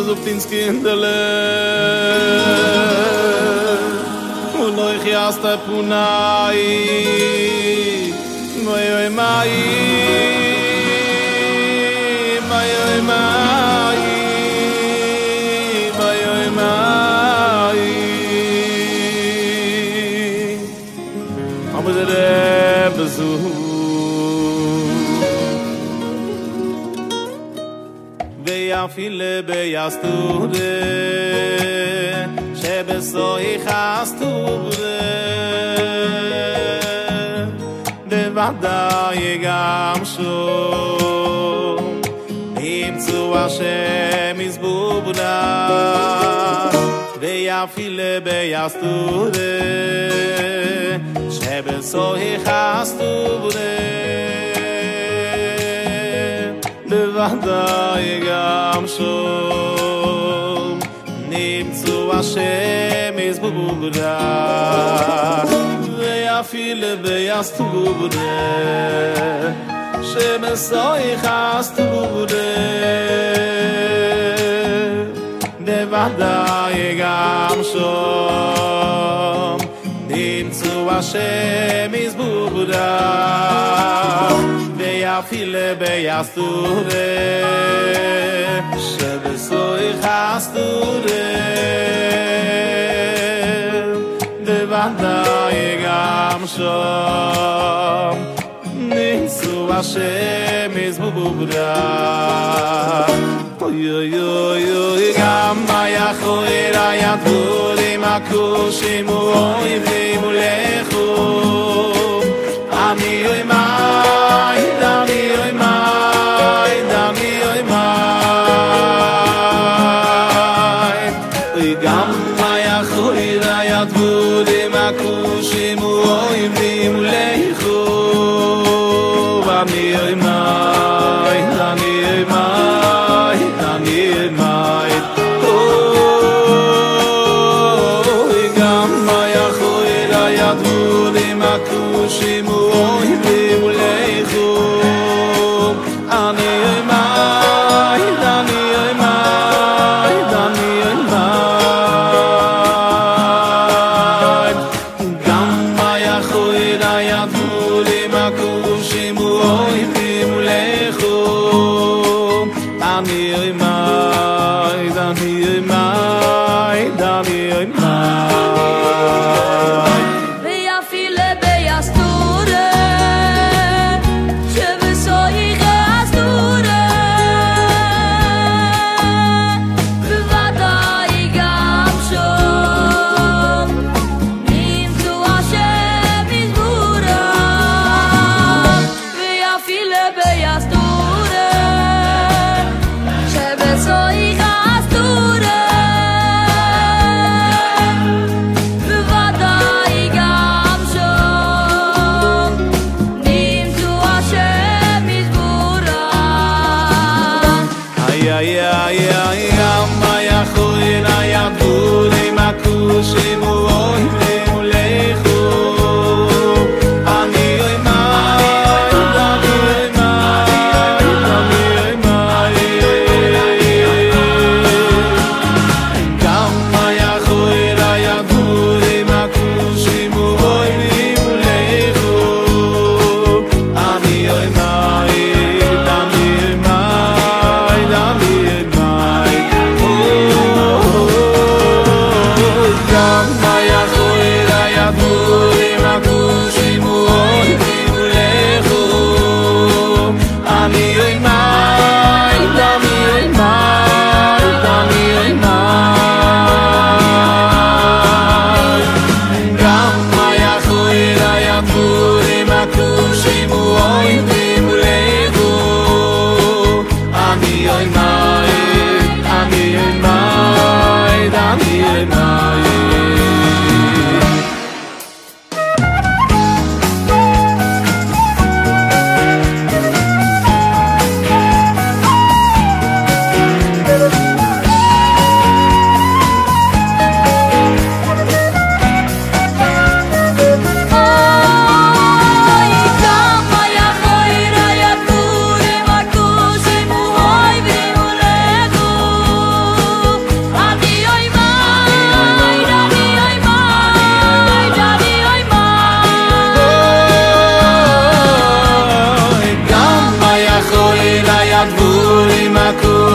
besucht ins Kinderle. Und euch erst der Punai. Mai, mai, mai, mai, mai, mai. Aber der Besuch. Viele bejastude שבסוי חסטובה בוודאי גם שום ימצאו השם יזבובנה ויפילה ביסטודה שבסוי חסטובה בוודאי גם שום נמצאו השם יזבובנה ויפילה ביסטודה שבסוי חסטודה בוודאי גם שום נמצאו השם יזבובנה ויפילה ביסטודה שבסוי חסטודה בוודאי גם שום נמצאו השם יזבובנה אוי אוי אוי אוי גם היכול הידבורים הכושים ואויבים ולכו אני אוי מאי דמי אוי מאי דמי אוי מאי אוי גם היכול הידבורים הכושים ואויבים ולכו אני אוי מאי דמי אוי מאי דמי אוי מאי אוי גם היכול הידבורים הכושים ואויבים ולכו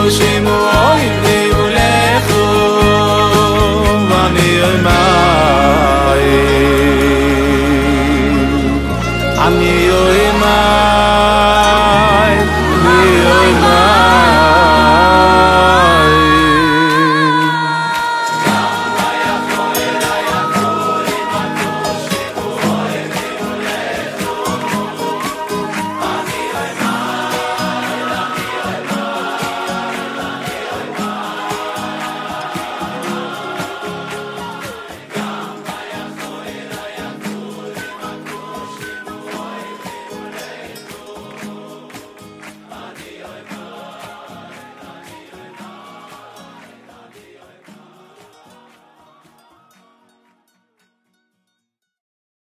שמועי ולכו ואני אמי אני